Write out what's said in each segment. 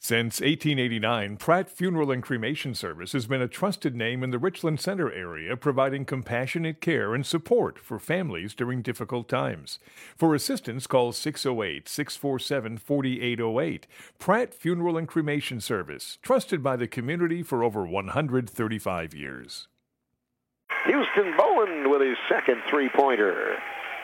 Since 1889, Pratt Funeral and Cremation Service has been a trusted name in the Richland Center area, providing compassionate care and support for families during difficult times. For assistance, call 608 647 4808. Pratt Funeral and Cremation Service, trusted by the community for over 135 years. Houston Bowen with his second three-pointer.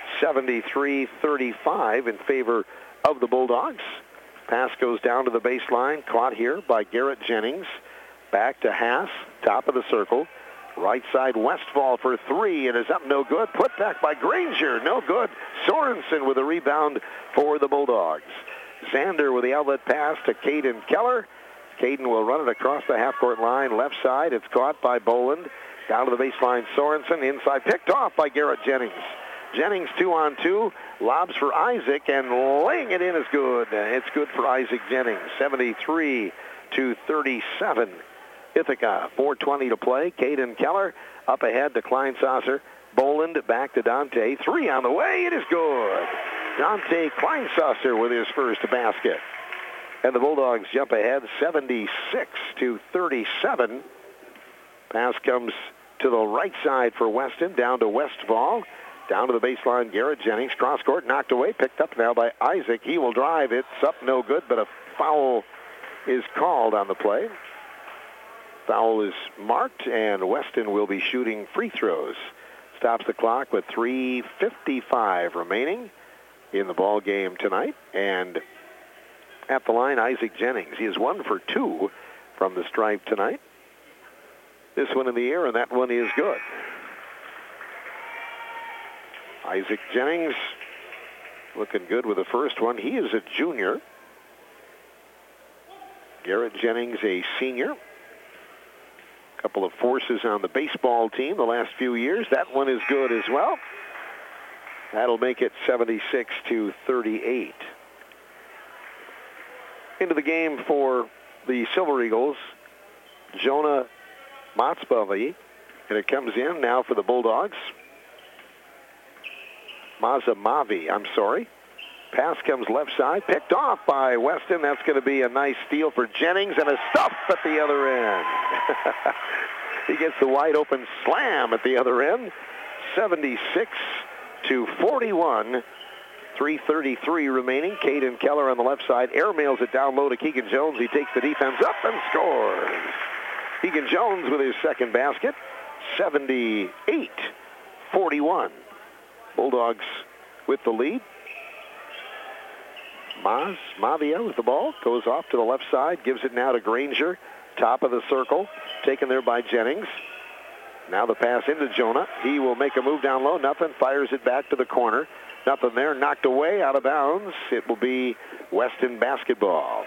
73-35 in favor of the Bulldogs. Pass goes down to the baseline, caught here by Garrett Jennings. Back to Haas, top of the circle. Right side Westfall for three, and is up no good. Put back by Granger, no good. Sorensen with a rebound for the Bulldogs. Zander with the outlet pass to Caden Keller. Caden will run it across the half-court line, left side. It's caught by Boland. Down to the baseline, Sorensen. Inside, picked off by Garrett Jennings. Jennings 2-on-2, lobs for Isaac, and laying it in is good. It's good for Isaac Jennings, 73-37. Ithaca, 4:20 to play. Caden Keller up ahead to Kleinsasser. Boland back to Dante. Three on the way. It is good. Dante Kleinsasser with his first basket. And the Bulldogs jump ahead 76-37. Pass comes to the right side for Weston, down to Westfall. Down to the baseline, Garrett Jennings. Cross court, knocked away, picked up now by Isaac. He will drive. It's up no good, but a foul is called on the play. Foul is marked, and Weston will be shooting free throws. Stops the clock with 3:55 remaining in the ball game tonight. And at the line, Isaac Jennings. He is 1 for 2 from the stripe tonight. This one in the air, and that one is good. Isaac Jennings looking good with the first one. He is a junior. Garrett Jennings, a senior. Couple of forces on the baseball team the last few years. That one is good as well. That'll make it 76-38. Into the game for the Silver Eagles, Jonah Matsbavi, and it comes in now for the Bulldogs. Mazamavi, I'm sorry. Pass comes left side, picked off by Weston. That's going to be a nice steal for Jennings, and a stuff at the other end. He gets the wide open slam at the other end. 76-41. 3:33 remaining. Caden Keller on the left side. Airmails it down low to Keegan Jones. He takes the defense up and scores. Keegan Jones with his second basket. 78-41. Bulldogs with the lead. Mavia with the ball. Goes off to the left side. Gives it now to Granger. Top of the circle. Taken there by Jennings. Now the pass into Jonah. He will make a move down low. Nothing. Fires it back to the corner. Nothing there. Knocked away out of bounds. It will be Weston basketball.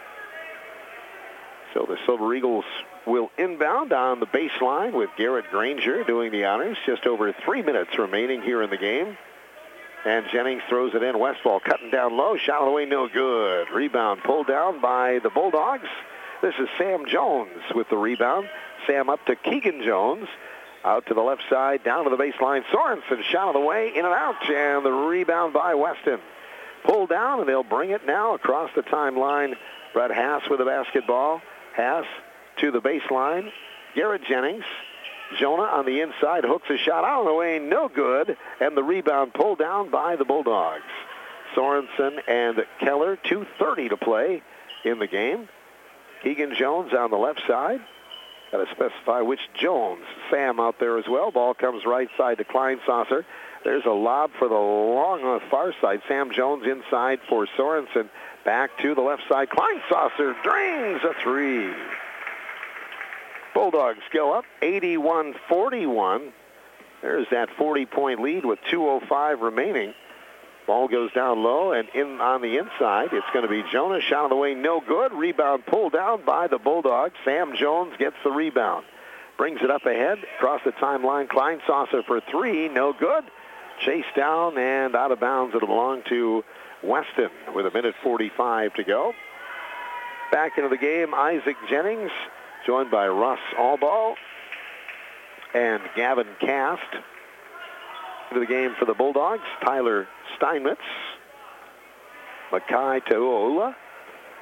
So the Silver Eagles will inbound on the baseline with Garrett Granger doing the honors. Just over 3 minutes remaining here in the game. And Jennings throws it in. Westfall cutting down low. Shot away, no good. Rebound pulled down by the Bulldogs. This is Sam Jones with the rebound. Sam up to Keegan Jones. Out to the left side, down to the baseline. Sorensen shot away, in and out. And the rebound by Weston. Pulled down, and they'll bring it now across the timeline. Brett Haas with the basketball. Haas to the baseline. Garrett Jennings. Jonah on the inside hooks a shot out of the way, no good. And the rebound pulled down by the Bulldogs. Sorensen and Keller, 2:30 to play in the game. Keegan Jones on the left side. Got to specify which Jones. Sam out there as well. Ball comes right side to Kleinsasser. There's a lob for the long on the far side. Sam Jones inside for Sorensen. Back to the left side. Kleinsasser drains a three. Bulldogs go up 81-41. There's that 40-point lead with 2:05 remaining. Ball goes down low and in on the inside. It's going to be Jonah. Shot on the way, no good. Rebound pulled down by the Bulldogs. Sam Jones gets the rebound. Brings it up ahead. Across the timeline. Kleinsasser for three. No good. Chased down and out of bounds. It'll belong to Weston with 1:45 to go. Back into the game, Isaac Jennings, joined by Russ Allball and Gavin Cast. Into the game for the Bulldogs, Tyler Steinmetz, Makai Teola,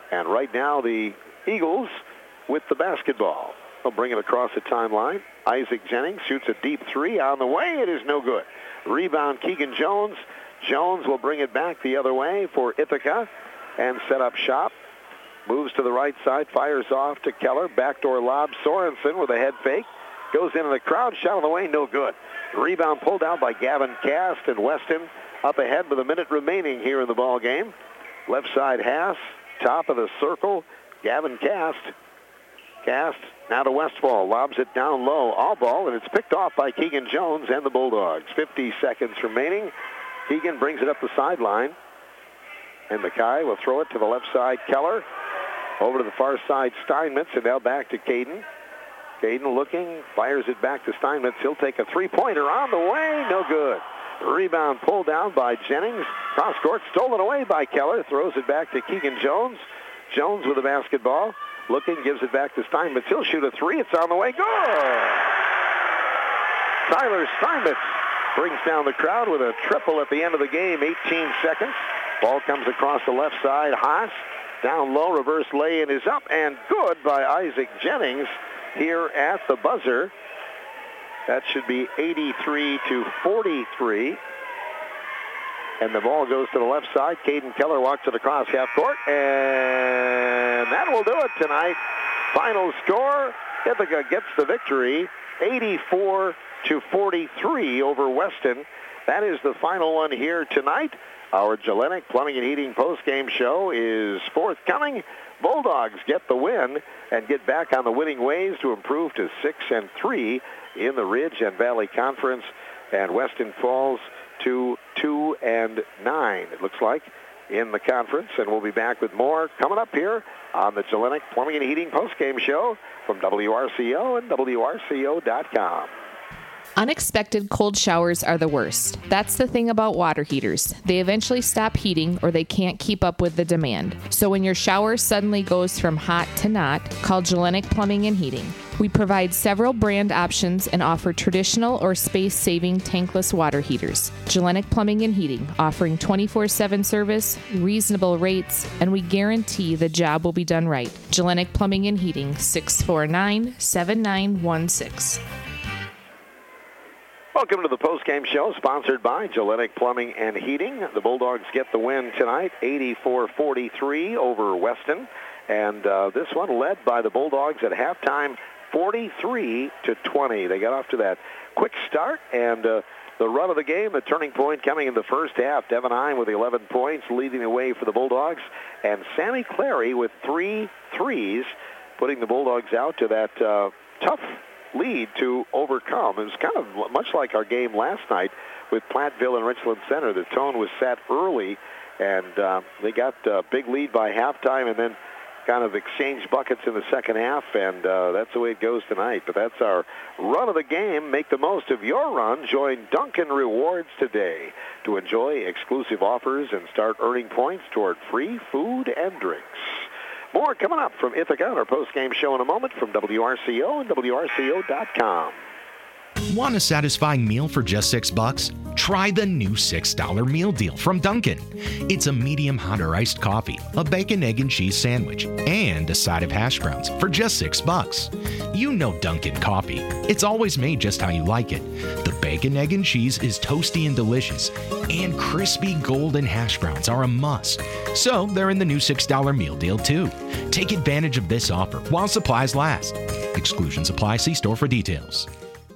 And right now the Eagles with the basketball. They'll bring it across the timeline. Isaac Jennings shoots a deep three on the way. It is no good. Rebound Keegan Jones. Jones will bring it back the other way for Ithaca and set up shop. Moves to the right side, fires off to Keller. Backdoor lob. Sorensen with a head fake. Goes into the crowd, shot on the way, no good. Rebound pulled out by Gavin Cast, and Weston up ahead with a minute remaining here in the ball game. Left side Haas, top of the circle. Gavin Cast. Cast now to Westfall, lobs it down low, all ball, and it's picked off by Keegan Jones and the Bulldogs. 50 seconds remaining. Keegan brings it up the sideline, and Mackay will throw it to the left side. Keller over to the far side. Steinmetz, and now back to Caden. Caden looking, fires it back to Steinmetz. He'll take a three-pointer on the way, no good. Rebound pulled down by Jennings. Cross court stolen away by Keller. Throws it back to Keegan Jones. Jones with the basketball. Looking, gives it back to Steinmetz. He'll shoot a three. It's on the way. Good! Tyler Steinmetz brings down the crowd with a triple at the end of the game. 18 seconds. Ball comes across the left side. Haas down low. Reverse lay-in is up and good by Isaac Jennings here at the buzzer. That should be 83-43. And the ball goes to the left side. Caden Keller walks it across half court, and that will do it tonight. Final score, Ithaca gets the victory, 84-43 over Weston. That is the final one here tonight. Our Gellenic Plumbing and Heating postgame show is forthcoming. Bulldogs get the win and get back on the winning ways to improve to 6-3 in the Ridge and Valley Conference, and Weston falls to 2-9, it looks like, in the conference. And we'll be back with more coming up here on the Gellenic Plumbing and Heating postgame show from WRCO and WRCO.com. Unexpected cold showers are the worst. That's the thing about water heaters. They eventually stop heating or they can't keep up with the demand. So when your shower suddenly goes from hot to not, call Gellenic Plumbing and Heating. We provide several brand options and offer traditional or space-saving tankless water heaters. Gellenic Plumbing and Heating, offering 24/7 service, reasonable rates, and we guarantee the job will be done right. Gellenic Plumbing and Heating, 649-7916. Welcome to the postgame show, sponsored by Gellenic Plumbing and Heating. The Bulldogs get the win tonight, 84-43 over Weston. And this one led by the Bulldogs at halftime, 43-20. They got off to that quick start, and the run of the game, the turning point coming in the first half. Devin Heim with 11 points, leading the way for the Bulldogs. And Sammy Clary with 3 threes, putting the Bulldogs out to that tough lead to overcome. It was kind of much like our game last night with Platteville and Richland Center. The tone was set early, and they got a big lead by halftime and then kind of exchanged buckets in the second half, and that's the way it goes tonight. But that's our run of the game. Make the most of your run. Join Dunkin' Rewards today to enjoy exclusive offers and start earning points toward free food and drinks. More coming up from Ithaca on our post-game show in a moment from WRCO and WRCO.com. Want a satisfying meal for just $6? Try the new $6 meal deal from Dunkin'. It's a medium hot or iced coffee, a bacon, egg, and cheese sandwich, and a side of hash browns for just $6. You know Dunkin' coffee. It's always made just how you like it. The bacon, egg, and cheese is toasty and delicious, and crispy golden hash browns are a must. So they're in the new $6 meal deal too. Take advantage of this offer while supplies last. Exclusions apply. See store for details.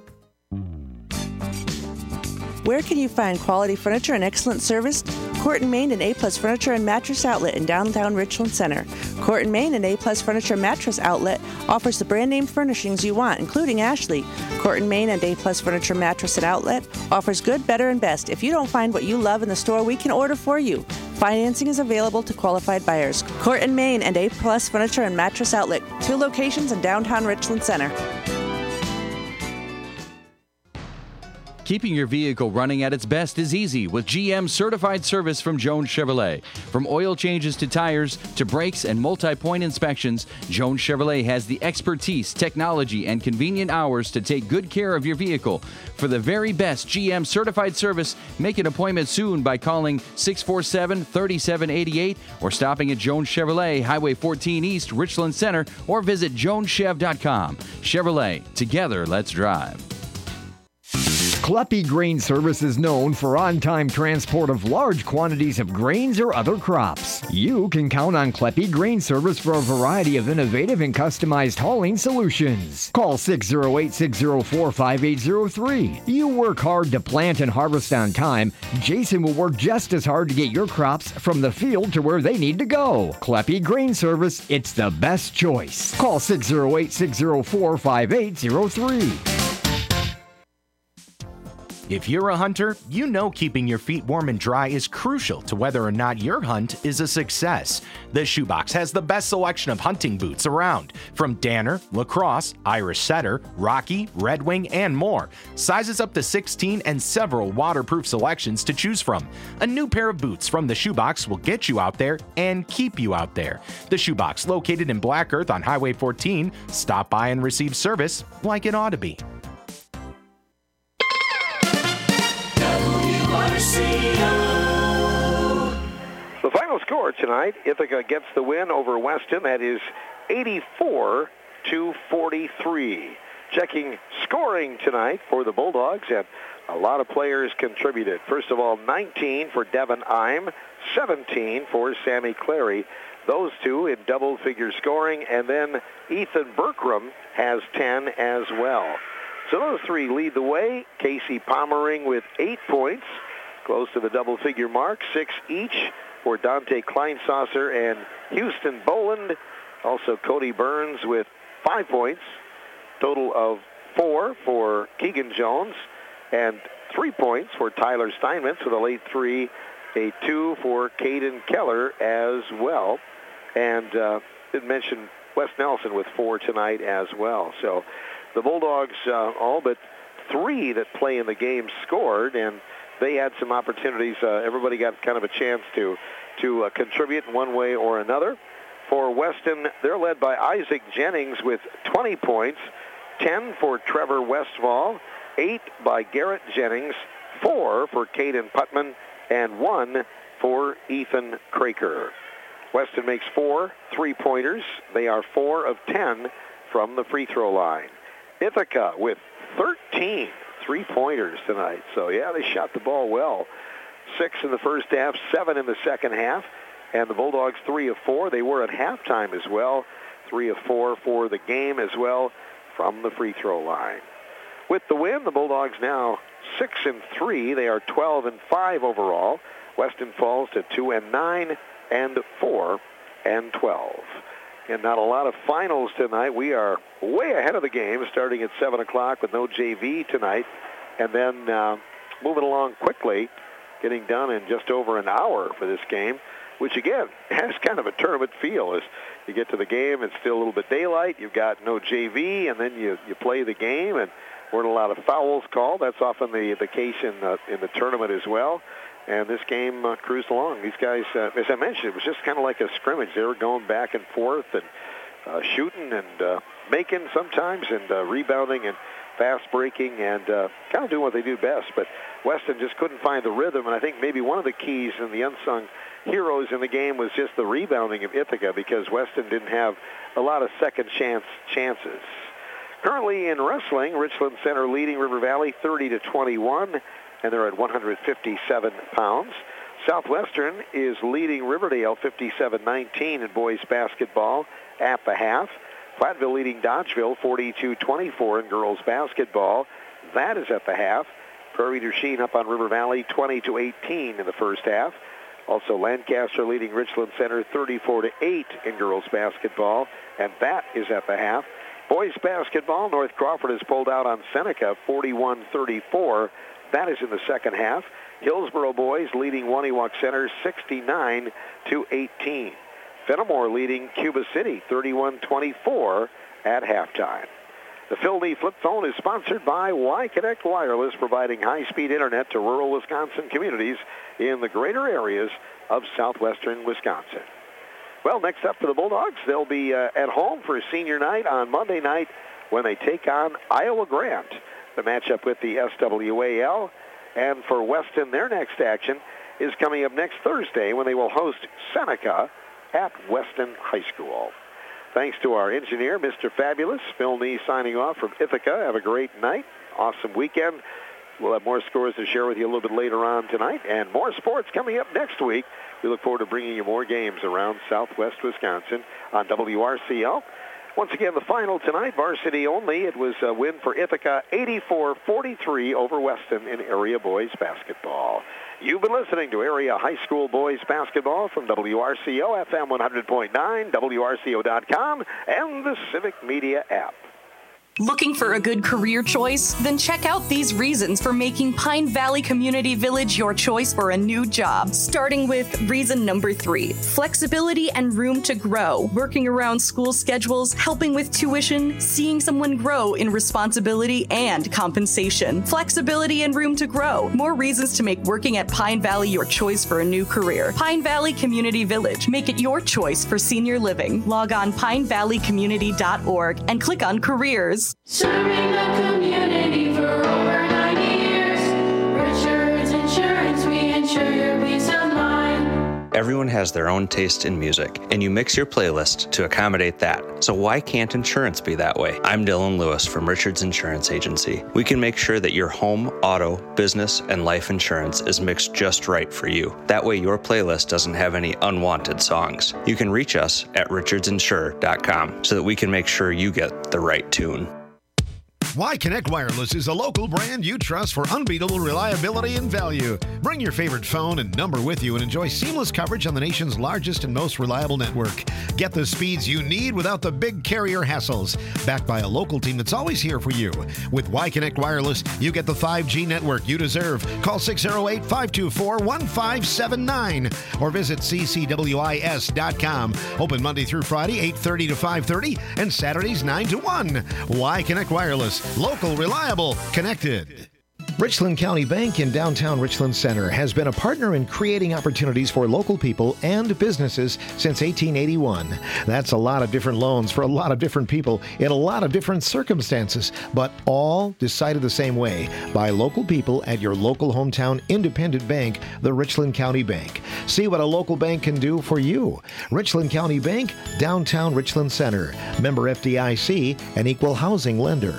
Where can you find quality furniture and excellent service? Court & Main and A-Plus Furniture and Mattress Outlet in downtown Richland Center. Court & Main and A-Plus Furniture and Mattress Outlet offers the brand name furnishings you want, including Ashley. Court & Main and A-Plus Furniture Mattress and Outlet offers good, better, and best. If you don't find what you love in the store, we can order for you. Financing is available to qualified buyers. Court & Main and A-Plus Furniture and Mattress Outlet, 2 locations in downtown Richland Center. Keeping your vehicle running at its best is easy with GM certified service from Jones Chevrolet. From oil changes to tires to brakes and multi-point inspections, Jones Chevrolet has the expertise, technology, and convenient hours to take good care of your vehicle. For the very best GM certified service, make an appointment soon by calling 647-3788 or stopping at Jones Chevrolet, Highway 14 East, Richland Center, or visit joneschev.com. Chevrolet, together let's drive. Kleppe Grain Service is known for on-time transport of large quantities of grains or other crops. You can count on Kleppe Grain Service for a variety of innovative and customized hauling solutions. Call 608-604-5803. You work hard to plant and harvest on time. Jason will work just as hard to get your crops from the field to where they need to go. Kleppe Grain Service, it's the best choice. Call 608-604-5803. If you're a hunter, you know keeping your feet warm and dry is crucial to whether or not your hunt is a success. The Shoebox has the best selection of hunting boots around, from Danner, Lacrosse, Irish Setter, Rocky, Red Wing, and more. Sizes up to 16 and several waterproof selections to choose from. A new pair of boots from the Shoebox will get you out there and keep you out there. The Shoebox, located in Black Earth on Highway 14. Stop by and receive service like it ought to be. The final score tonight, Ithaca gets the win over Weston. That is 84-43. Checking scoring tonight for the Bulldogs, and a lot of players contributed. First of all, 19 for Devin Ime, 17 for Sammy Clary. Those two in double-figure scoring, and then Ethan Berkram has 10 as well. So those three lead the way. Casey Pommering with 8 points, close to the double-figure mark, 6 each for Dante Kleinsasser and Houston Boland. Also Cody Burns with 5 points. Total of 4 for Keegan Jones and 3 points for Tyler Steinmetz with a late 3, a 2 for Caden Keller as well. And didn't mention Wes Nelson with 4 tonight as well. So the Bulldogs, all but 3 that play in the game scored, and they had some opportunities. Everybody got kind of a chance to contribute in one way or another. For Weston, they're led by Isaac Jennings with 20 points, 10 for Trevor Westfall, 8 by Garrett Jennings, 4 for Caden Putman, and 1 for Ethan Craker. Weston makes 4 3-pointers. They are 4 of 10 from the free throw line. Ithaca with 13 3-pointers tonight. So, yeah, they shot the ball well. 6 in the first half, 7 in the second half. And the Bulldogs 3 of 4. They were at halftime as well. 3 of 4 for the game as well from the free throw line. With the win, the Bulldogs now 6 and 3. They are 12 and 5 overall. Weston falls to 2 and 9 and 4 and 12. And not a lot of finals tonight. We are way ahead of the game, starting at 7 o'clock with no JV tonight. And then moving along quickly, getting done in just over an hour for this game, which, again, has kind of a tournament feel. As you get to the game, it's still a little bit daylight. You've got no JV, and then you play the game, and weren't a lot of fouls called. That's often the case in the tournament as well. And this game cruised along. These guys, as I mentioned, it was just kind of like a scrimmage. They were going back and forth and shooting and making sometimes and rebounding and fast breaking and kind of doing what they do best. But Weston just couldn't find the rhythm. And I think maybe one of the keys and the unsung heroes in the game was just the rebounding of Ithaca, because Weston didn't have a lot of second chances. Currently in wrestling, Richland Center leading River Valley 30-21. And they're at 157 pounds. Southwestern is leading Riverdale 57-19 in boys basketball at the half. Platteville leading Dodgeville 42-24 in girls basketball. That is at the half. Prairie du Chien up on River Valley 20-18 in the first half. Also Lancaster leading Richland Center 34-8 in girls basketball, and that is at the half. Boys basketball, North Crawford has pulled out on Seneca 41-34. That is in the second half. Hillsboro boys leading Waniwak Center 69-18. Fenimore leading Cuba City 31-24 at halftime. The Phil Lee Flip Phone is sponsored by Y-Connect Wireless, providing high-speed internet to rural Wisconsin communities in the greater areas of southwestern Wisconsin. Well, next up for the Bulldogs, they'll be at home for senior night on Monday night when they take on Iowa Grant. The matchup with the SWAL. And for Weston, their next action is coming up next Thursday when they will host Seneca at Weston High School. Thanks to our engineer, Mr. Fabulous. Phil Nee signing off from Ithaca. Have a great night. Awesome weekend. We'll have more scores to share with you a little bit later on tonight, and more sports coming up next week. We look forward to bringing you more games around southwest Wisconsin on WRCL. Once again, the final tonight, varsity only. It was a win for Ithaca, 84-43 over Weston in area boys basketball. You've been listening to Area High School Boys Basketball from WRCO, FM 100.9, WRCO.com, and the Civic Media app. Looking for a good career choice? Then check out these reasons for making Pine Valley Community Village your choice for a new job. Starting with reason number 3, flexibility and room to grow. Working around school schedules, helping with tuition, seeing someone grow in responsibility and compensation. Flexibility and room to grow. More reasons to make working at Pine Valley your choice for a new career. Pine Valley Community Village. Make it your choice for senior living. Log on pinevalleycommunity.org and click on careers. Serving the community for over 90 years. Richards Insurance, we insure your peace of mind. Everyone has their own taste in music, and you mix your playlist to accommodate that. So why can't insurance be that way? I'm Dylan Lewis from Richards Insurance Agency. We can make sure that your home, auto, business, and life insurance is mixed just right for you. That way your playlist doesn't have any unwanted songs. You can reach us at richardsinsure.com so that we can make sure you get the right tune. Y-Connect Wireless is a local brand you trust for unbeatable reliability and value. Bring your favorite phone and number with you and enjoy seamless coverage on the nation's largest and most reliable network. Get the speeds you need without the big carrier hassles. Backed by a local team that's always here for you. With Y-Connect Wireless, you get the 5G network you deserve. Call 608-524-1579 or visit ccwis.com. Open Monday through Friday, 8:30 to 5:30, and Saturdays 9 to 1. Y-Connect Wireless. Local, reliable, connected. Richland County Bank in downtown Richland Center has been a partner in creating opportunities for local people and businesses since 1881. That's a lot of different loans for a lot of different people in a lot of different circumstances, but all decided the same way by local people at your local hometown independent bank, the Richland County Bank. See what a local bank can do for you. Richland County Bank, downtown Richland Center. Member FDIC, an equal housing lender.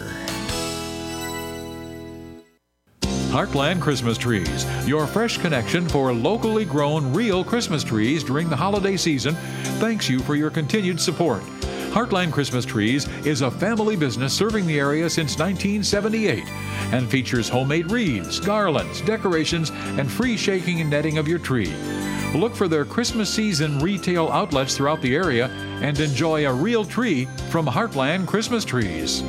Heartland Christmas Trees, your fresh connection for locally grown real Christmas trees during the holiday season, thanks you for your continued support. Heartland Christmas Trees is a family business serving the area since 1978 and features homemade wreaths, garlands, decorations, and free shaking and netting of your tree. Look for their Christmas season retail outlets throughout the area and enjoy a real tree from Heartland Christmas Trees.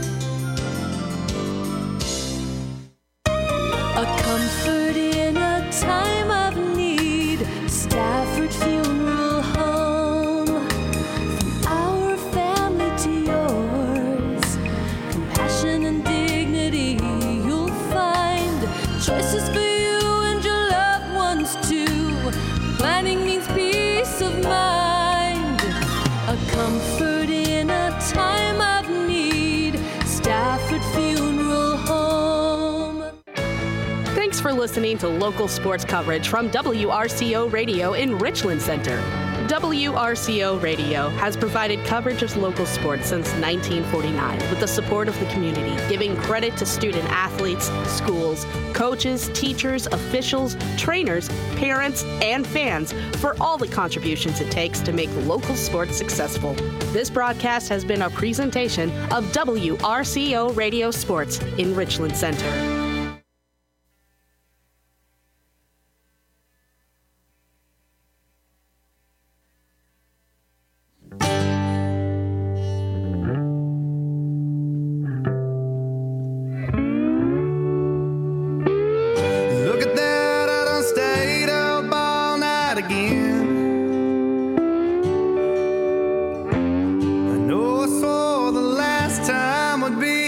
A comfort in a time of need. Stafford Funeral Home. From our family to yours. Compassion and dignity you'll find. Choices for you and your loved ones too. Planning means peace of mind. A comfort in a time of need. Stafford Funeral Home. Thanks for listening to local sports coverage from WRCO Radio in Richland Center. WRCO Radio has provided coverage of local sports since 1949 with the support of the community, giving credit to student athletes, schools, coaches, teachers, officials, trainers, parents, and fans for all the contributions it takes to make local sports successful. This broadcast has been a presentation of WRCO Radio Sports in Richland Center. I know I swore the last time would be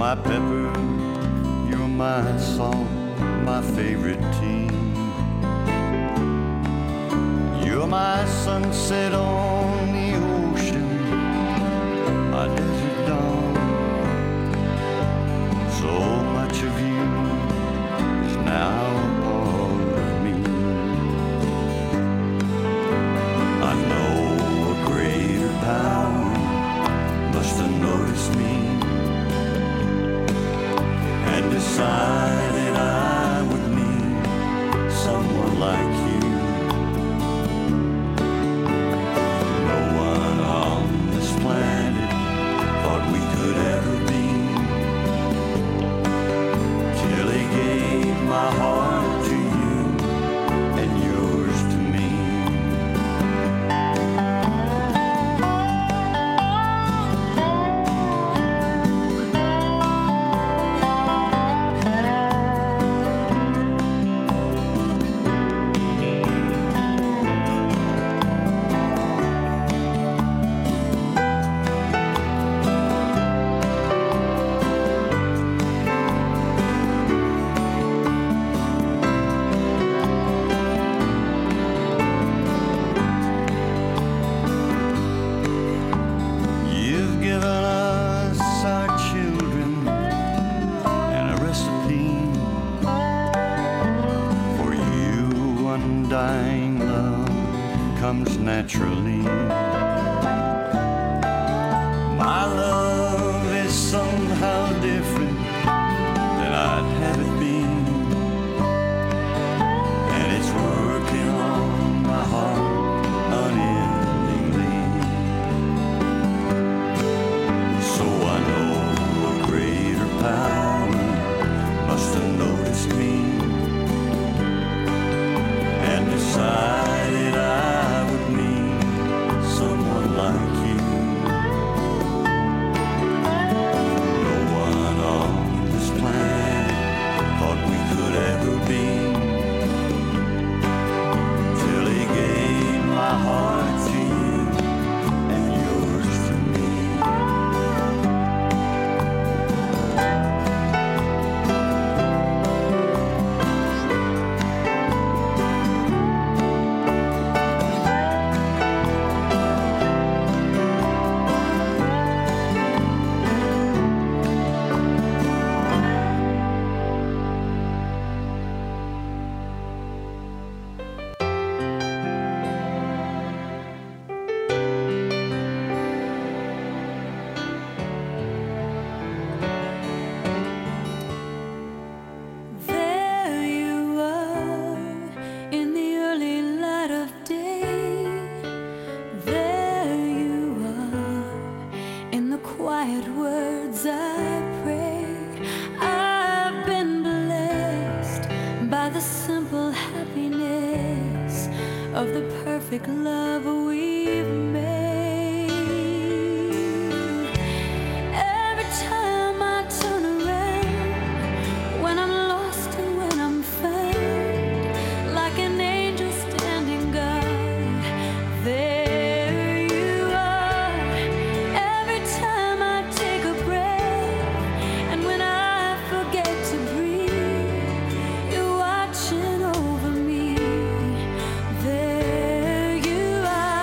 my pepper, you're my salt, my favorite tea. You're my sunset on the ocean, my desert dawn. So much of you is now a part of me. I know a greater power must have noticed me and decided I would need someone like you. No one on this planet thought we could ever be, till he gave my heart to you and yours to me. You've given us our children and a recipe for you. Undying love comes naturally. My love is somehow different than I'd have it be, and it's working on my heart unendingly. So I know a greater power must have noticed me and decided I would need someone like you. No one on this planet thought we could ever be, till he gave my heart to you and yours to me. There you are in the early light of day. There you are in the quiet words I pray. I've been blessed by the simple happiness of the perfect love we've made. Every time I turn around, when I'm lost and when I'm found, like an angel standing guard, there you are. Every time I take a breath, and when I forget to breathe, you're watching over me. There you are.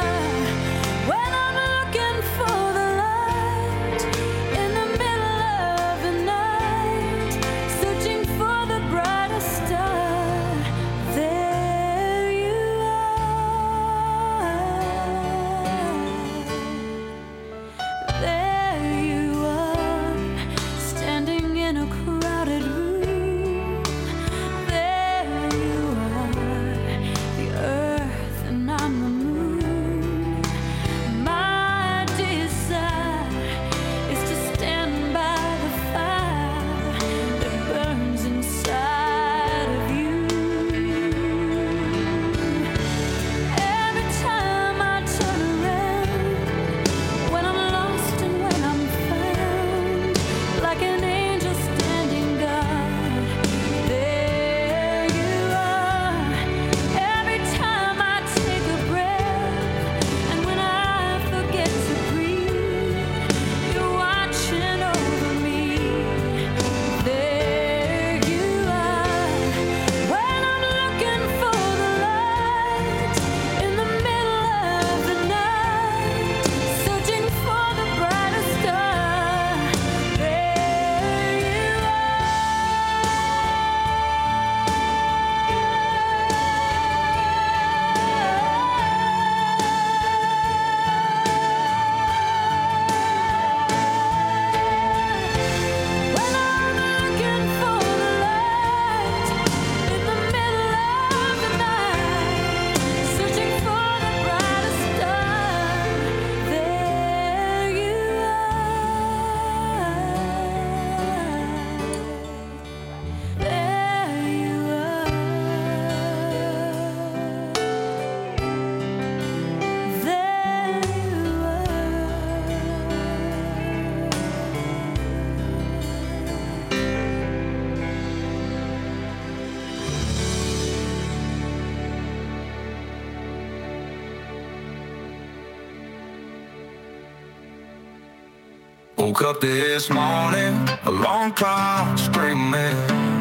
Woke up this morning, alarm clock screaming.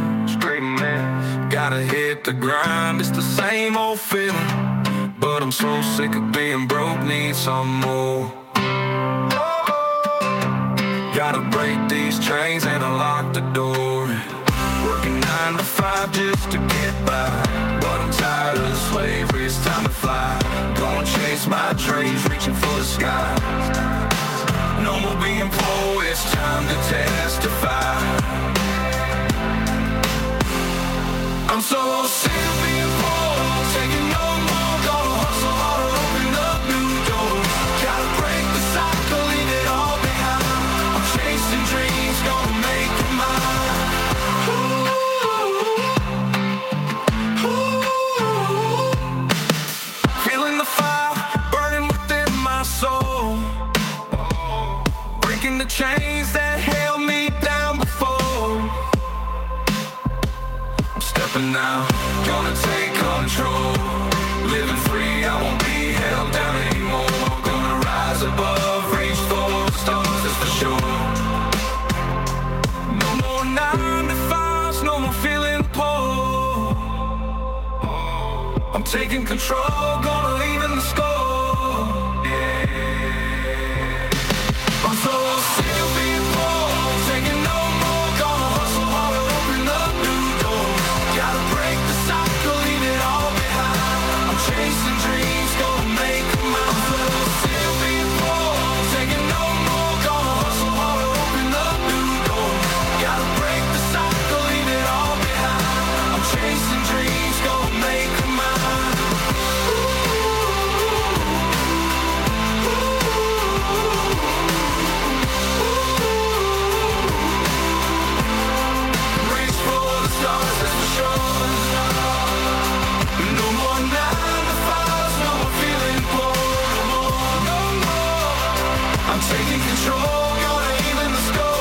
Gotta hit the grind, it's the same old feeling. But I'm so sick of being broke, need some more. Gotta break these chains and unlock the door. Working 9 to 5 just to get by. But I'm tired of the slavery, it's time to fly. Gonna chase my dreams, reaching for the sky. No more being poor, it's time to testify. I'm so sick of being poor, taking no more. Gonna hustle harder, open up new doors. Gotta break the cycle, leave it all behind. I'm chasing dreams, gonna make it mine. Feeling the fire burning within my soul. Breaking the chains that held me down before. I'm stepping out, gonna take control. Living free, I won't be held down anymore. Gonna rise above, reach for the stars, that's for sure. No more 9 to 5s, no more feeling poor. I'm taking control, gonna leave in the score. I'm so sick of being poor, taking no more. Gonna hustle harder, open up new doors. Gotta break the cycle, leave it all behind. I'm chasing dreams, gonna make them mine. I'm so sick of being poor, taking no more. Gonna hustle harder, open up new doors. Gotta break the cycle, leave it all behind. I'm chasing dreams, gonna make them mine. Reach for the stars, that's for sure. No more 9 to 5s, no more feeling poor. No more. I'm taking control, gonna aim in the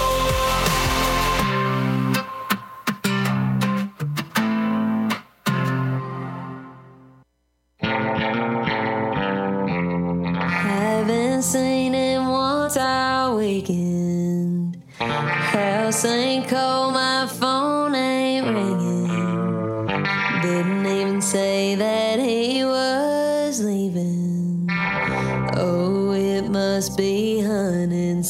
Haven't seen him once all weekend. House ain't cold, my phone ain't ringing. Didn't even say that he was leaving. Oh, it must be hunting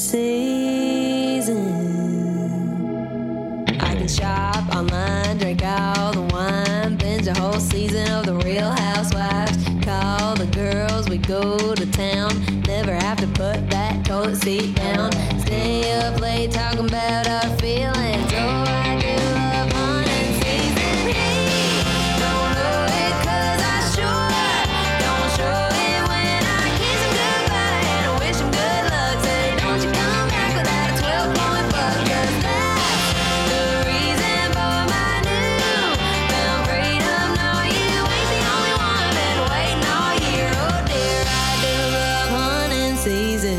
season. I can shop online, drink all the wine, binge a whole season of The Real Housewives. Call the girls, we go to town. Never have to put that toilet seat down. Stay up late talking about our feelings. Oh, I do love hunting season. Hey, don't know it 'cause I sure don't show it when I kiss him goodbye and I wish him good luck. Say, don't you come back without a 12-point buck, 'cause that's the reason for my newfound freedom. No, you ain't the only one been waiting all year. Oh dear, I do love hunting season.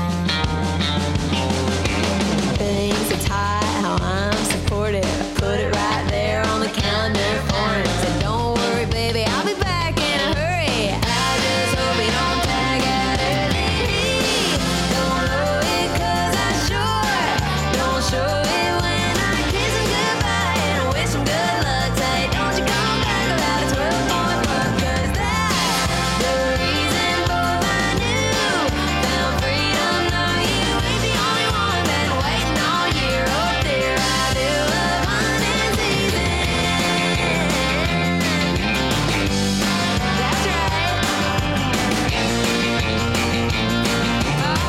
Things are tight, how I'm supported. I put it right there on the calendar for him. Said, don't worry, baby, I'll be back in a hurry. I just hope you don't tag out early. Don't know it 'cause I sure don't show it when I kiss him goodbye and I wish him good luck. Say, don't you come back without a 12-point buck, 'cause that's the reason for my newfound freedom. No, you ain't the only one been waiting all year. Oh dear, I do love hunting season. That's right. Oh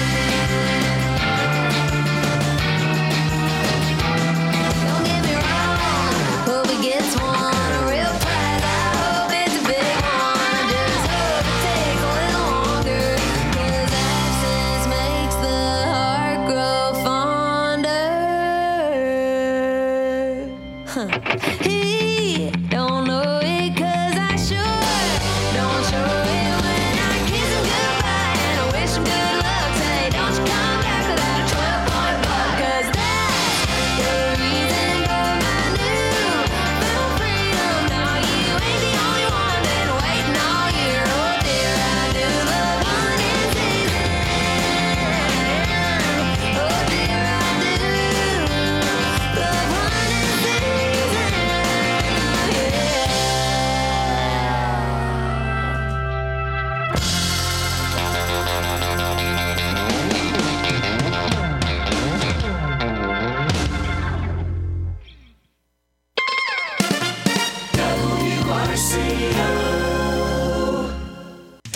yeah. Don't get me wrong, hope he gets one, a real prize. I hope it's a big one. I just hope it takes a little longer, 'cause absence makes the heart grow fonder. He don't know it 'cause I sure don't show it when I kiss him goodbye and I wish him good luck. Say, don't you come back without a 12-point buck, 'cause that's the reason for my newfound freedom. No, you ain't the only one been waiting all year. Oh dear, I do love hunting season. Oh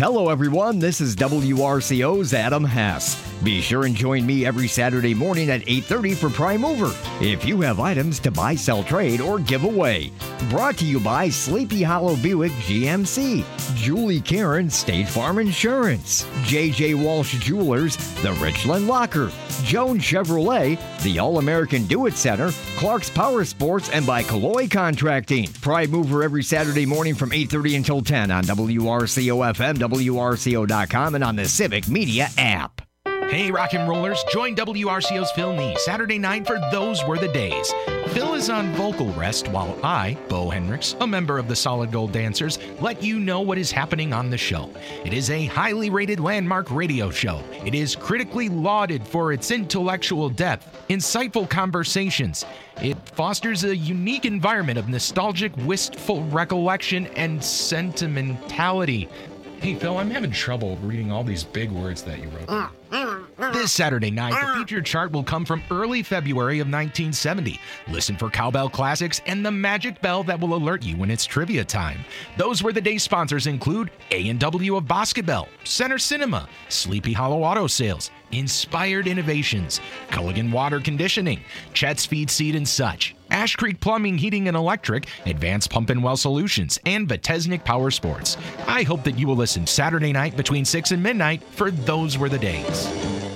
Hello, everyone. This is WRCO's Adam Hess. Be sure and join me every Saturday morning at 8:30 for Prime Mover. If you have items to buy, sell, trade, or give away. Brought to you by Sleepy Hollow Buick GMC, Julie Karen State Farm Insurance, J.J. Walsh Jewelers, The Richland Locker, Jones Chevrolet, the All-American Do-It Center, Clark's Power Sports, and by Calloy Contracting. Prime Mover every Saturday morning from 8:30 until 10 on WRCO-FM, WRCO.com, and on the Civic Media app. Hey, rock and rollers, join WRCO's Phil Nee Saturday night for Those Were the Days. Phil is on vocal rest while I, Bo Hendricks, a member of the Solid Gold Dancers, let you know what is happening on the show. It is a highly rated landmark radio show. It is critically lauded for its intellectual depth, insightful conversations. It fosters a unique environment of nostalgic, wistful recollection and sentimentality. Hey, Phil, I'm having trouble reading all these big words that you wrote. This Saturday night, the featured chart will come from early February of 1970. Listen for cowbell classics and the magic bell that will alert you when it's trivia time. Those Were the Day sponsors include A&W of Boscobel, Center Cinema, Sleepy Hollow Auto Sales, Inspired Innovations, Culligan Water Conditioning, Chet's Feed Seed and Such, Ash Creek Plumbing, Heating and Electric, Advanced Pump and Well Solutions, and Vitesnik Power Sports. I hope that you will listen Saturday night between 6 and midnight for Those Were the Days.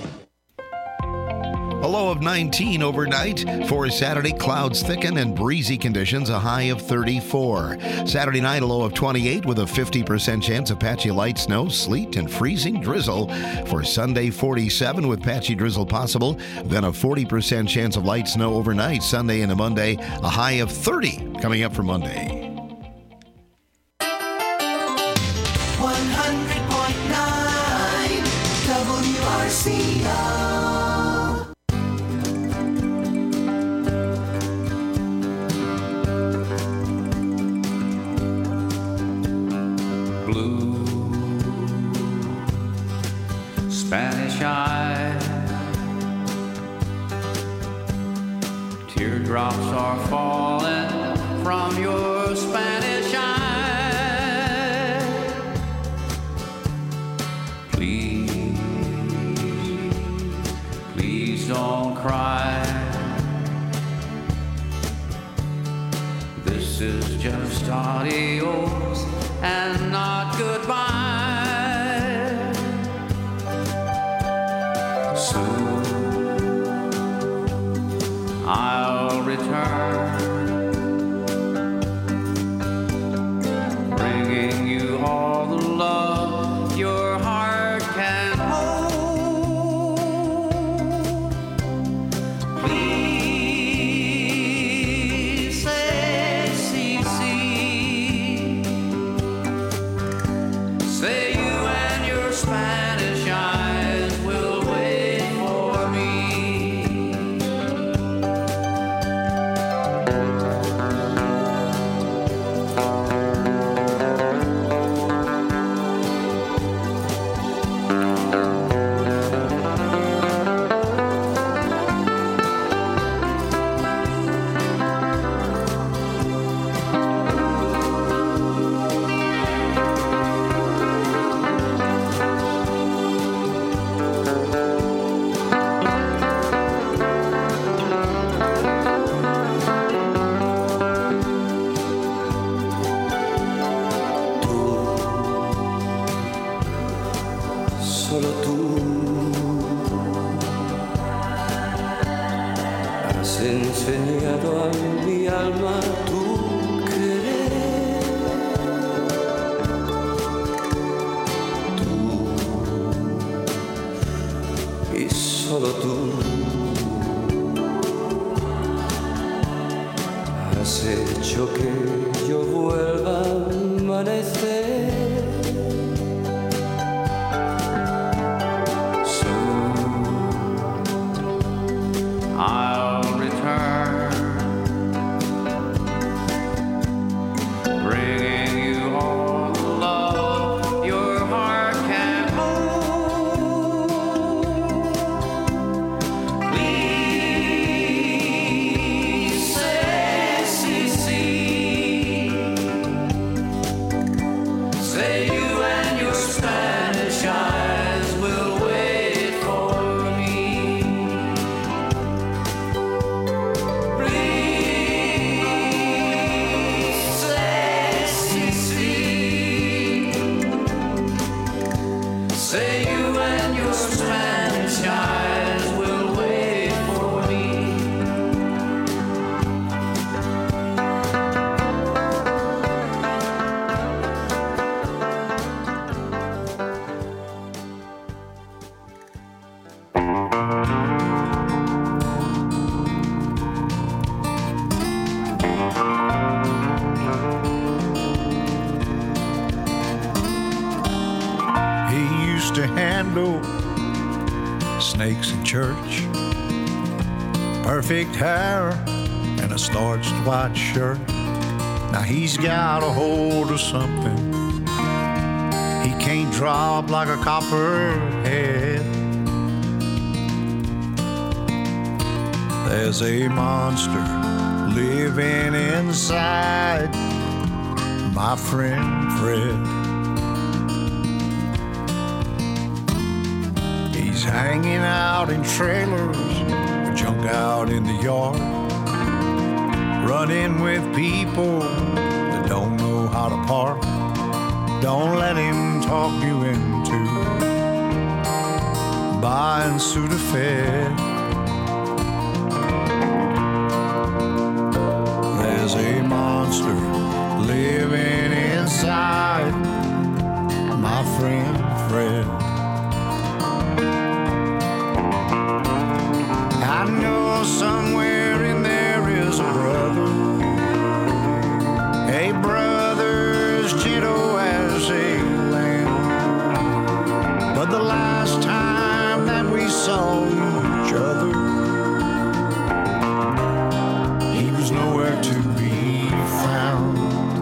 A low of 19 overnight. For Saturday, clouds thicken and breezy conditions, a high of 34. Saturday night, a low of 28 with a 50% chance of patchy light snow, sleet, and freezing drizzle. For Sunday, 47 with patchy drizzle possible, then a 40% chance of light snow overnight. Sunday into Monday, a high of 30 coming up for Monday. 100.9 WRCO. Spanish eye, teardrops are falling from your Spanish eye. Please, please don't cry. This is just adios and not goodbye. I'll return, bringing you all the love your heart can hold. Please say, see, say you and your Spanish eyes will wait for me. Solo tú has enseñado a mi alma tu querer. Tú y solo tú has hecho que yo vuelva a amanecer. I'll return, bringing you all the love your heart can hold. Please say, see, say window, snakes in church, perfect hair and a starched white shirt. Now he's got a hold of something he can't drop like a copperhead. There's a monster living inside my friend Fred. He's hanging out in trailers, junk out in the yard, running with people that don't know how to park. Don't let him talk you into buying Sudafed. There's a monster living inside my friend Fred. I know somewhere in there is a brother, a brother as gentle as a lamb. But the last time that we saw each other, he was nowhere to be found.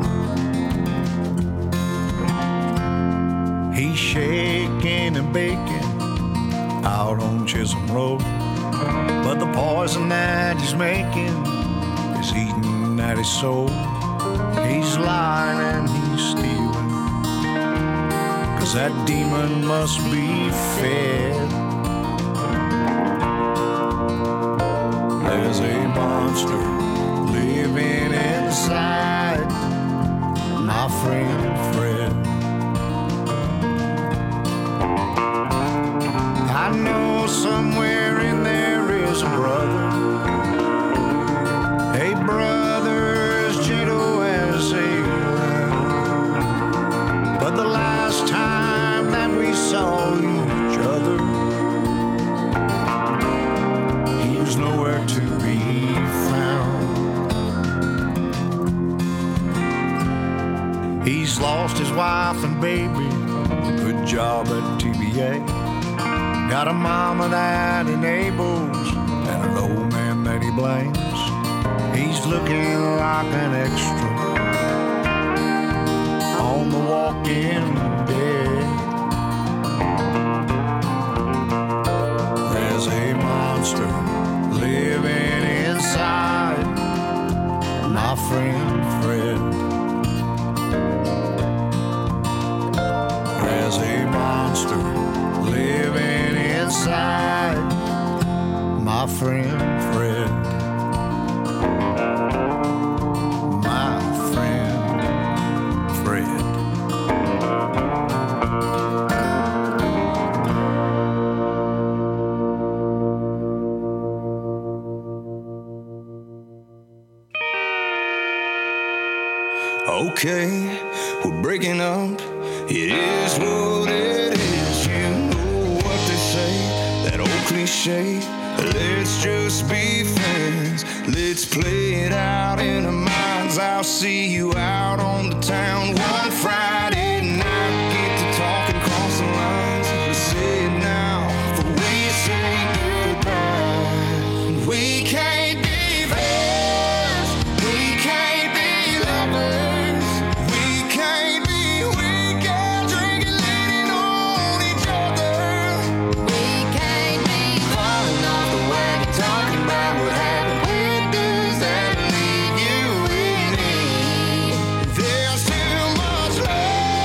He's shaking and baking out on Chisholm Road, but the poison that he's making is eating at his soul. He's lying and he's stealing, 'cause that demon must be fed. There's a monster living inside my friend Fred. I know somewhere in there is a brother, a brother as gentle as a lamb. But the last time that we saw each other, he was nowhere to be found. He's lost his wife and baby, good job at TBA. Got a mama that enables and an old man that he blames. He's looking like an extra on The Walking Dead. There's a monster living inside my friend Fred. There's a monster living inside my friend Fred. My friend Fred. Okay, we're breaking up. It is what it is. You know what they say, that old cliche. Let's just be friends. Let's play it out in our minds. I'll see you out on the town one Friday night. Get to talking, cross the lines. Let's say it now before we say goodbye. We can't be friends. We can't be lovers. We can't be weekend drinking, leaning on each other. We can't be falling off the wagon, talking about what happened. When does that leave you and me? There's too much love.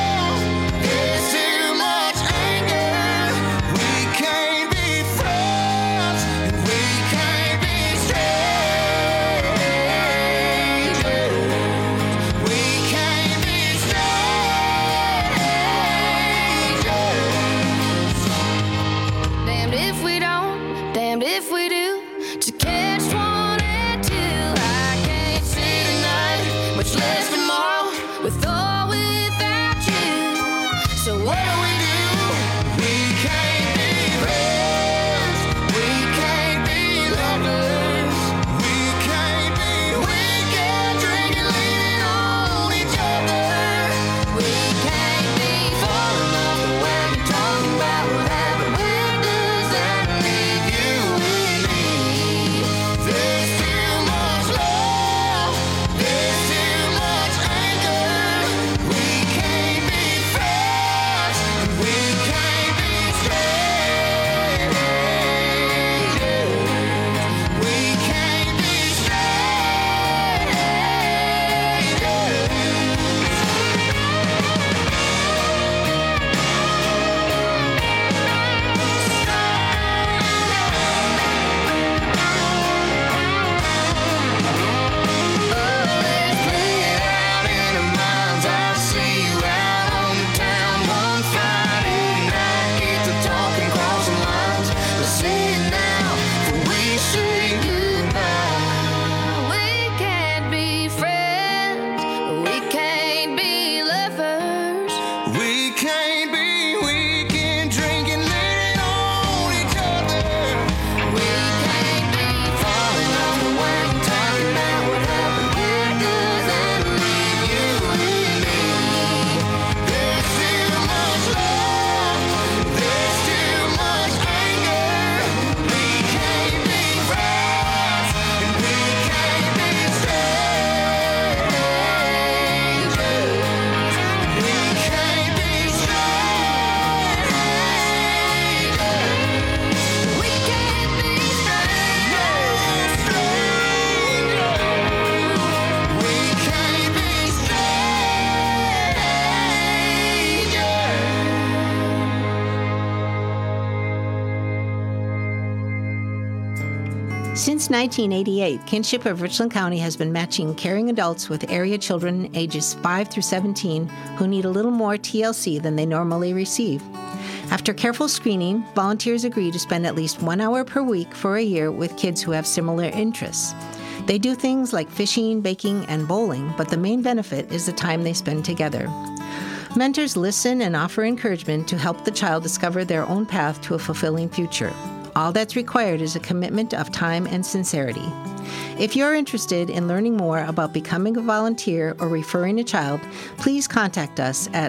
Since 1988, Kinship of Richland County has been matching caring adults with area children ages 5 through 17 who need a little more TLC than they normally receive. After careful screening, volunteers agree to spend at least 1 hour per week for a year with kids who have similar interests. They do things like fishing, baking, and bowling, but the main benefit is the time they spend together. Mentors listen and offer encouragement to help the child discover their own path to a fulfilling future. All that's required is a commitment of time and sincerity. If you're interested in learning more about becoming a volunteer or referring a child, please contact us at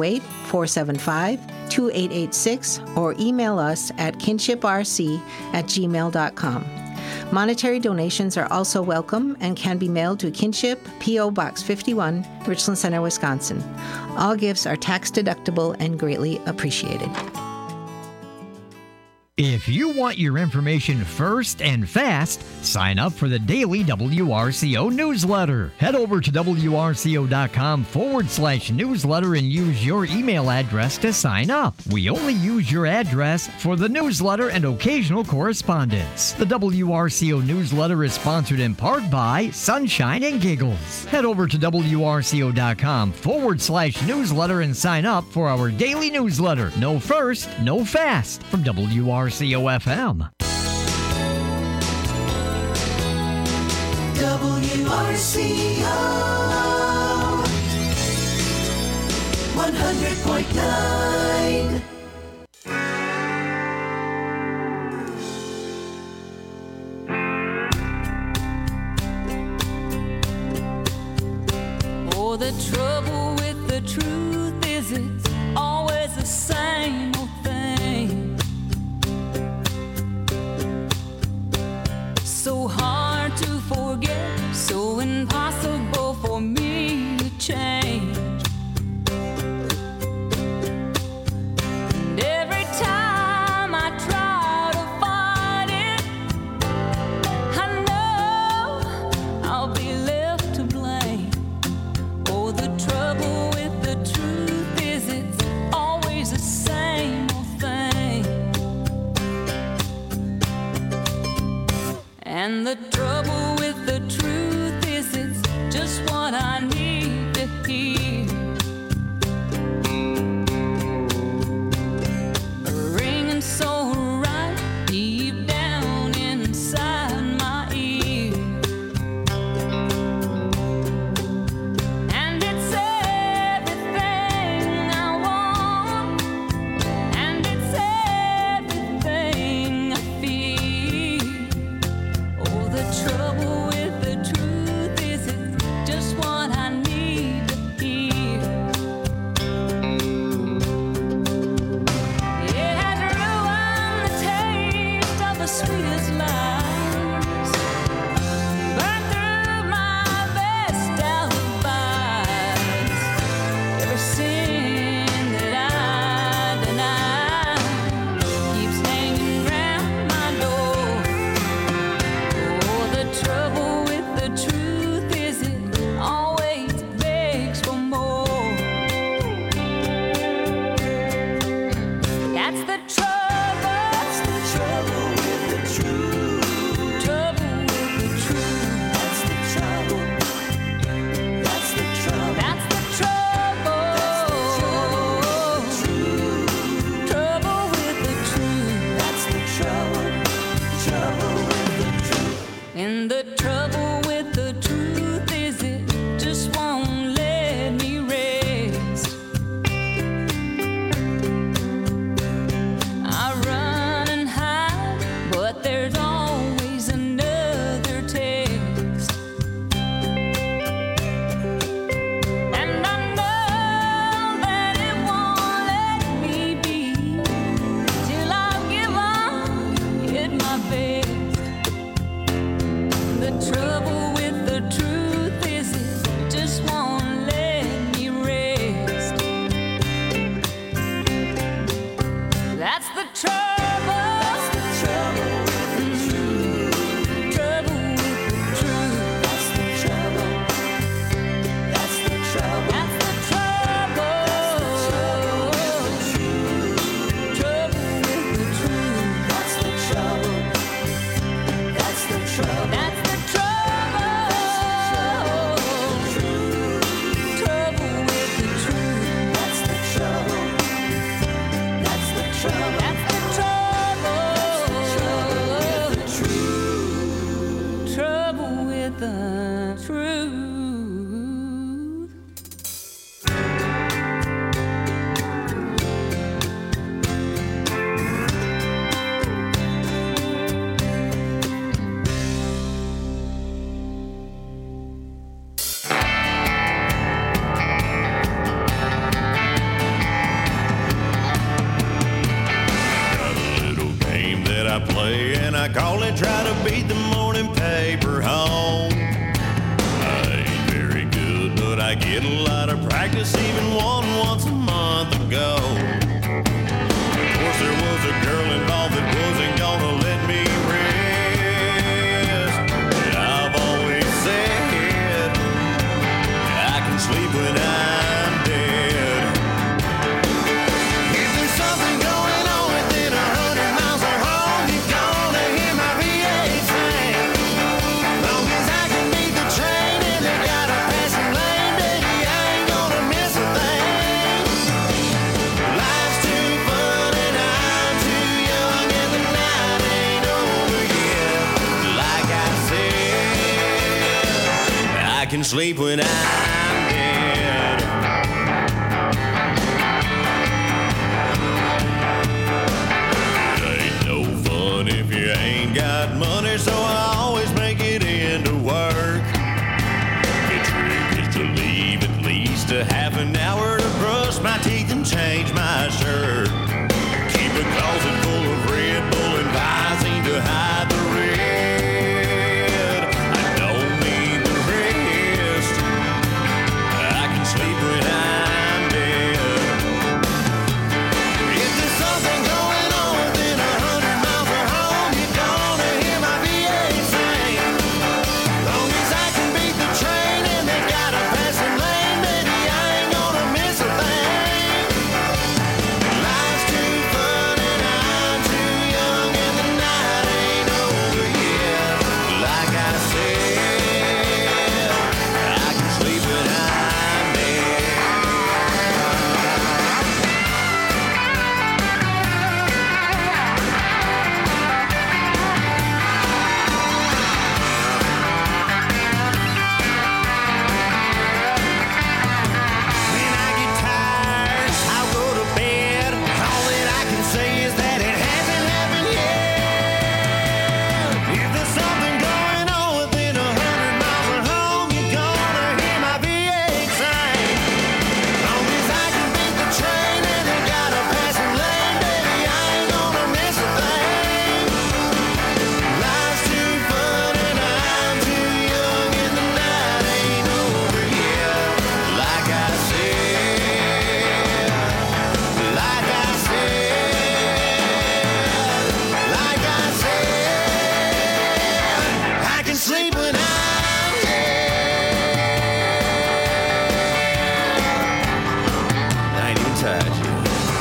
608-475-2886 or email us at kinshiprc@gmail.com. Monetary donations are also welcome and can be mailed to Kinship, P.O. Box 51, Richland Center, Wisconsin. All gifts are tax deductible and greatly appreciated. If you want your information first and fast, sign up for the daily WRCO newsletter. Head over to WRCO.com/newsletter and use your email address to sign up. We only use your address for the newsletter and occasional correspondence. The WRCO newsletter is sponsored in part by Sunshine and Giggles. Head over to WRCO.com/newsletter and sign up for our daily newsletter. No first, no fast from WRCO FM. WRCO 100.9. Oh, the trouble with the truth is it's always the same old thing. So hard to forget, so impossible for me to change. And every time I try to fight it, I know I'll be left to blame. Oh, the trouble with the truth is it's always the same call it try to beat the morning paper home. I ain't very good, but I get a lot of practice, even won once a month ago. Of course, there was a girl involved that wasn't gonna let me rest. But I've always said I can sleep when I'm dead. If there's something going on within 100 miles of home, you're gonna hear my V8 sing. Long as I can beat the train and they got a passing lane, baby, I ain't gonna miss a thing. Life's too fun and I'm too young and the night ain't over yet. Like I said, I can sleep when I'm dead. It ain't no fun if you ain't got money, so I always make it into work. The trick is to leave at least a half an hour to brush my teeth and change my shirt. Keep a closet full of Red Bull and Visine to hide the red. I don't need the rest. I can sleep when I'm dead. If there's something going on within 100 miles of home, you're gonna hear my V8 sing. Long as I can beat the train and they got a passing lane, baby, I ain't gonna miss a thing. Life's too fun and I'm too young and the night ain't over yet. Like I said, I can sleep when I'm dead. When I get tired, I'll go to bed. All that I can say is that it hasn't happened yet. If there's something going on within 100 miles of home, you're gonna hear my V8 sing. Long as I can beat the train and they got a passing lane, baby, I ain't gonna miss a thing. Life's too fun and I'm too young and the night ain't over yet. Like I said, like I said, like I said, I can sleep when I'm dead. I ain't even tired yet.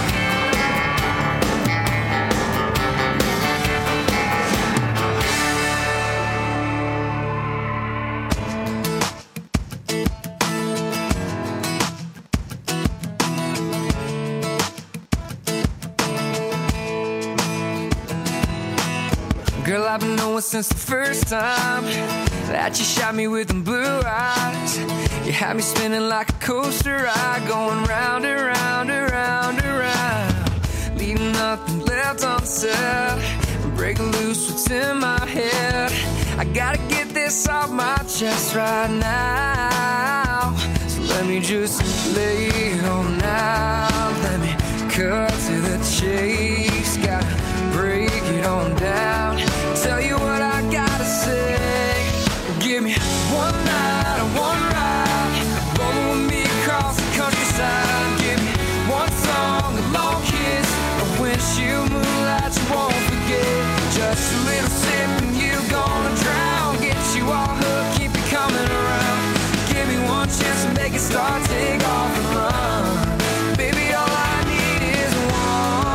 Girl, I've been knowing since the first time that you shot me with them blue eyes. You had me spinning like a coaster ride, going round and round and round and round, leaving nothing left unsaid, breaking loose what's in my head. I gotta get this off my chest right now, so let me just lay it on now. Let me cut to the chase, gotta break it on down, tell you what I gotta say. Give me one night or one ride, roll with me across the countryside. Give me one song, a long kiss, a windshield moonlight you won't forget. Just a little sip and you gonna drown, get you all hooked, keep you coming around. Give me one chance to make it start, take off and run. Baby, all I need is one.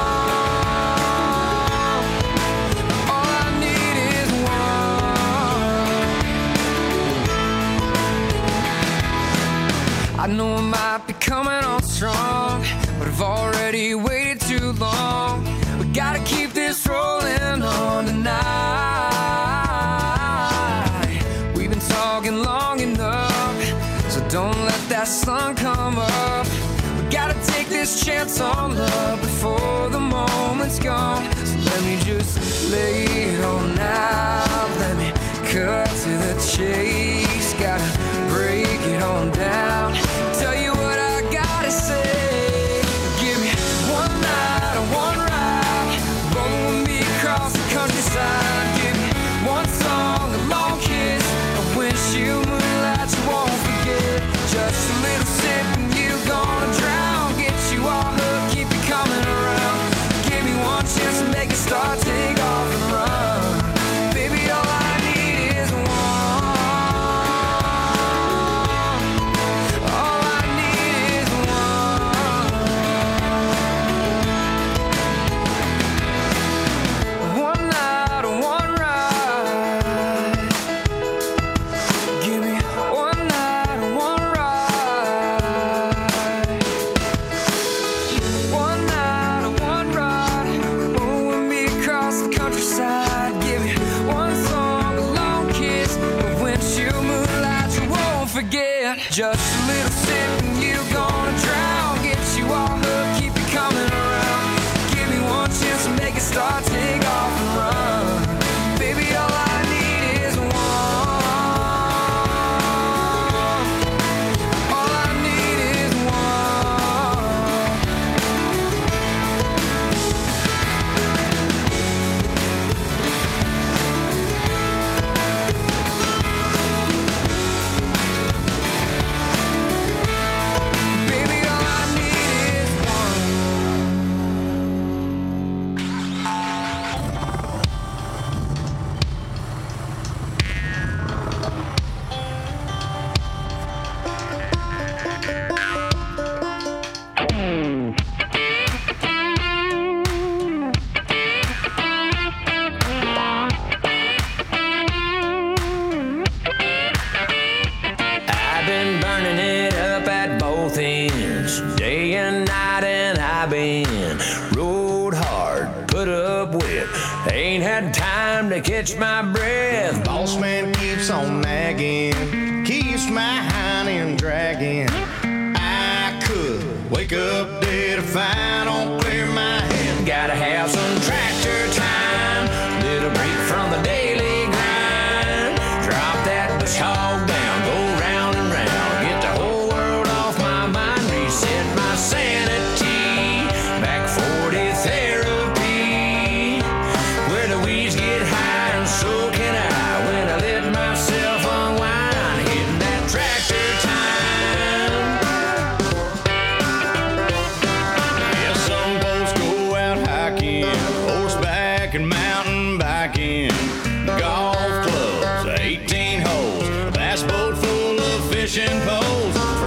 All I need is one. I know I might be coming on strong, but I've already waited too long. We gotta keep this rolling on tonight. We've been talking long enough, so don't let that sun come up. We gotta take this chance on love before the moment's gone. So let me just lay it on now. Let me cut to the chase. Gotta break it on down. Tell you what I gotta say. Give me one night or one ride, roll with me across the countryside. forget. Just a little sip and you gonna drown. Get you all hooked, keep you coming around. Give me one chance to make it start, take off and run. Baby, all I need is one. All I need is baby, all I need is I've been burning it up at both ends, day and night, and I've been rode hard, put up with. Ain't had time to catch my breath. Boss man keeps on nagging, keeps my hiney dragging. I could wake up dead if I don't clear my head. Gotta have some tractor time, little break from the daily grind. Drop that bush hog down, go round and round, get the whole world off my mind, reset my sanity, back 40 therapy, where the weeds get high and so can I, when I let myself unwind, hitting that tractor time. Yeah, some folks go out hiking, horseback and mountain biking, golf clubs, 18 holes, bass boat full of fishing poles,